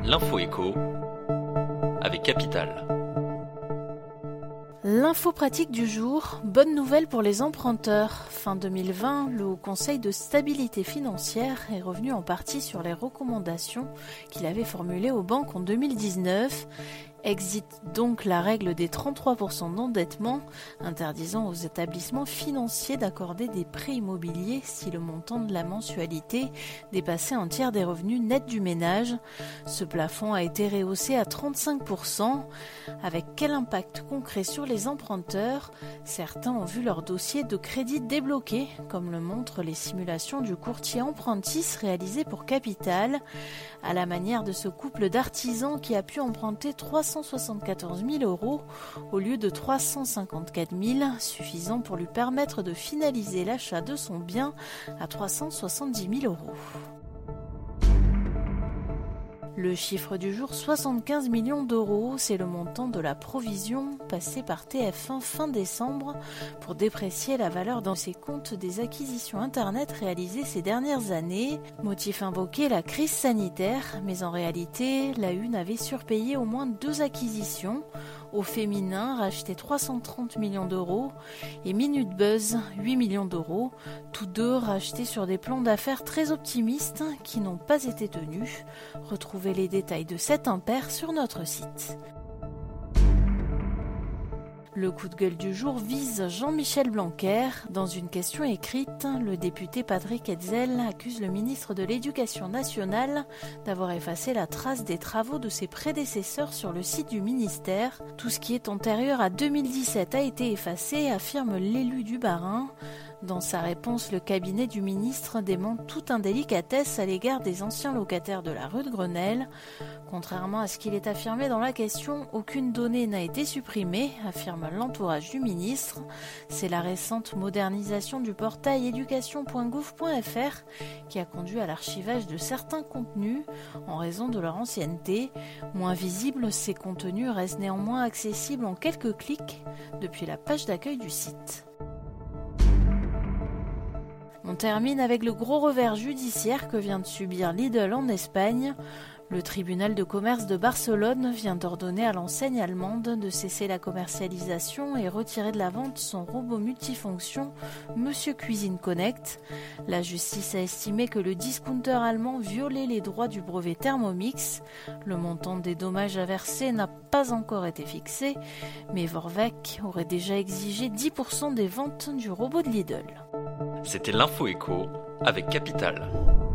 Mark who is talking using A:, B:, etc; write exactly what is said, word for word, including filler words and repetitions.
A: L'info éco avec Capital.
B: L'info pratique du jour, bonne nouvelle pour les emprunteurs. Fin deux mille vingt, le Haut Conseil de stabilité financière est revenu en partie sur les recommandations qu'il avait formulées aux banques en deux mille dix-neuf. Exit donc la règle des trente-trois pour cent d'endettement, interdisant aux établissements financiers d'accorder des prêts immobiliers si le montant de la mensualité dépassait un tiers des revenus nets du ménage. Ce plafond a été rehaussé à trente-cinq pour cent. Avec quel impact concret sur les emprunteurs ? Certains ont vu leur dossier de crédit débloqué, comme le montrent les simulations du courtier Empruntis réalisées pour Capital, à la manière de ce couple d'artisans qui a pu emprunter trois cent soixante-quatorze mille euros au lieu de trois cent cinquante-quatre mille, suffisant pour lui permettre de finaliser l'achat de son bien à trois cent soixante-dix mille euros. Le chiffre du jour, soixante-quinze millions d'euros, c'est le montant de la provision passée par T F un fin décembre pour déprécier la valeur dans ses comptes des acquisitions Internet réalisées ces dernières années. Motif invoqué, la crise sanitaire, mais en réalité, la Une avait surpayé au moins deux acquisitions. Au féminin, racheté trois cent trente millions d'euros et Minute Buzz, huit millions d'euros, tous deux rachetés sur des plans d'affaires très optimistes qui n'ont pas été tenus. Retrouvez les détails de cet impair sur notre site. Le coup de gueule du jour vise Jean-Michel Blanquer. Dans une question écrite, le député Patrick Hetzel accuse le ministre de l'Éducation nationale d'avoir effacé la trace des travaux de ses prédécesseurs sur le site du ministère. Tout ce qui est antérieur à deux mille dix-sept a été effacé, affirme l'élu du Bas-Rhin. Dans sa réponse, le cabinet du ministre dément toute indélicatesse à l'égard des anciens locataires de la rue de Grenelle. Contrairement à ce qu'il est affirmé dans la question, aucune donnée n'a été supprimée, affirme l'entourage du ministre. C'est la récente modernisation du portail éducation point gouv point f r qui a conduit à l'archivage de certains contenus en raison de leur ancienneté. Moins visibles, ces contenus restent néanmoins accessibles en quelques clics depuis la page d'accueil du site. On termine avec le gros revers judiciaire que vient de subir Lidl en Espagne. Le tribunal de commerce de Barcelone vient d'ordonner à l'enseigne allemande de cesser la commercialisation et retirer de la vente son robot multifonction Monsieur Cuisine Connect. La justice a estimé que le discounter allemand violait les droits du brevet Thermomix. Le montant des dommages à verser n'a pas encore été fixé, mais Vorwerk aurait déjà exigé dix pour cent des ventes du robot de Lidl.
A: C'était l'info éco avec Capital.